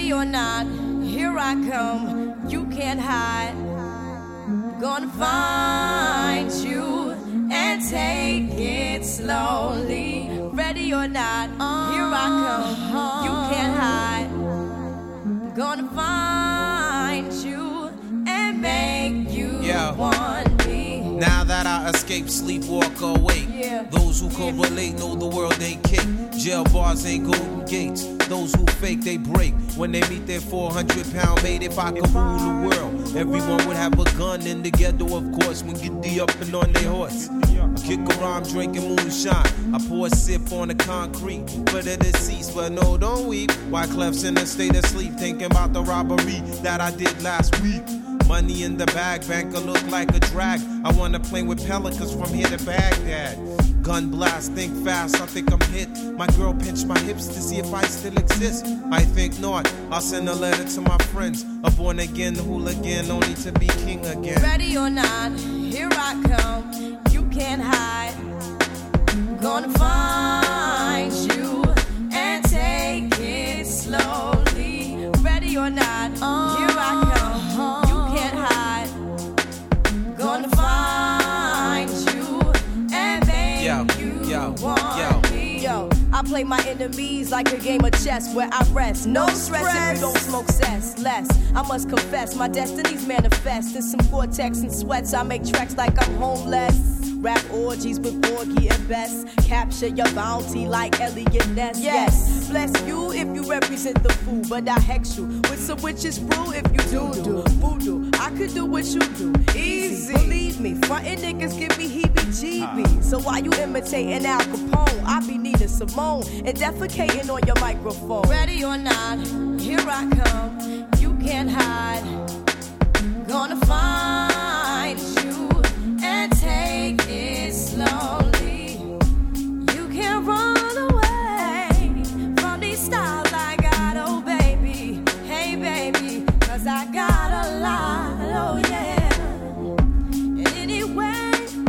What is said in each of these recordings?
Ready or not, here I come. You can't hide. Gonna find you and take it slowly. Ready or not, here I come. You can't hide. Gonna find you and make you want me. Now that I escape, sleep, walk awake. Those who correlate know the world ain't cake. Jail bars ain't golden gates. Those who fake, they break when they meet their 400-pound mate. If I could rule the world, everyone would have a gun in the ghetto, of course, when get the up and on their horse. Kick around drinking moonshine. I pour a sip on the concrete for the deceased, but no, don't weep. Wyclef's in a state of sleep, thinking about the robbery that I did last week. Money in the bag, banker look like a drag. I wanna play with pelicans from here to Baghdad. Gun blast, think fast, I think I'm hit. My girl pinched my hips to see if I still exist. I think not, I'll send a letter to my friends. A born again hooligan, only to be king again. Ready or not, here I come. You can't hide. Gonna find you and take it slowly. Ready or not, here I come. You can't hide. Gonna find you and make you want me. Yo, I play my enemies like a game of chess where I rest. No stress if you don't smoke cess. Less, I must confess, my destinies manifest. In some Cortex and sweats, I make tracks like I'm homeless. Rap orgies with Borgie and Best. Capture your bounty like Elliot Ness. Yes, bless you if you represent the fool, but I hex you with some witches brew if you do voodoo. I could do what you do, easy. Believe me, frontin' niggas give me heebie-jeebies. So why you imitating Al Capone? I be needing Simone and defecating on your microphone. Ready or not, here I come. You can't hide. Gonna find you and take it slowly. You can't run away from these styles I got, oh baby. Hey baby, 'cause I got a lot, oh yeah. And anywhere you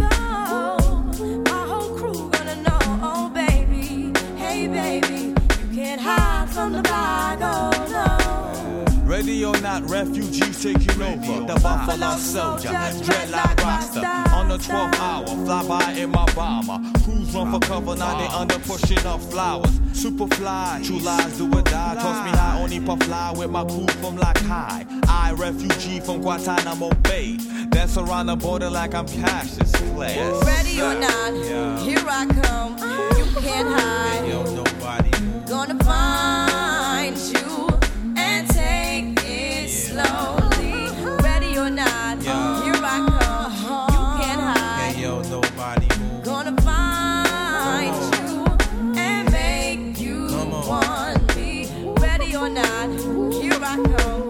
go, my whole crew gonna know, oh baby. Hey baby, you can't hide from the bag, oh no. Ready or not, refugees taking over. The Buffalo Soldier, dreadlock roster. On the 12th hour, fly by in my bomber. Crews run for cover, now they under pushing up flowers. Superfly, true lies do or die. Toss me high, only puff fly with my crew from like high. I, refugee from Guantanamo Bay. Dance around the border like I'm Cassius Clay. Ready or not, here I come. You can't hide. Yo, nobody gonna find you and take it slowly. Ready or not, here I come. You can't hide. Hey, yo, nobody move. Gonna find you and make you want me. Ready or not, here I come.